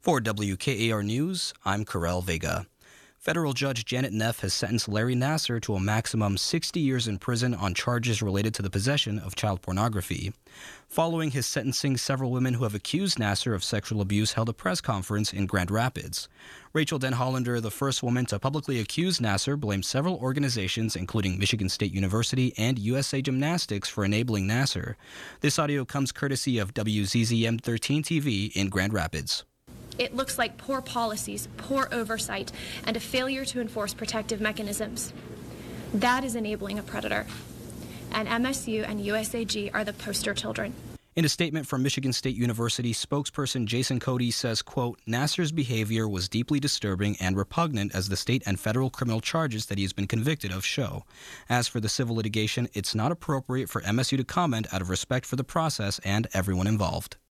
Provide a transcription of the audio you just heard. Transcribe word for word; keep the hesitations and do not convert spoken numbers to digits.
For W K A R News, I'm Karel Vega. Federal Judge Janet Neff has sentenced Larry Nassar to a maximum sixty years in prison on charges related to the possession of child pornography. Following his sentencing, several women who have accused Nassar of sexual abuse held a press conference in Grand Rapids. Rachel Denhollander, the first woman to publicly accuse Nassar, blamed several organizations, including Michigan State University and U S A Gymnastics, for enabling Nassar. This audio comes courtesy of W Z Z M thirteen T V in Grand Rapids. It looks like poor policies, poor oversight, and a failure to enforce protective mechanisms. That is enabling a predator. And M S U and U S A G are the poster children. In a statement from Michigan State University, spokesperson Jason Cody says, quote, Nassar's behavior was deeply disturbing and repugnant as the state and federal criminal charges that he has been convicted of show. As for the civil litigation, it's not appropriate for M S U to comment out of respect for the process and everyone involved.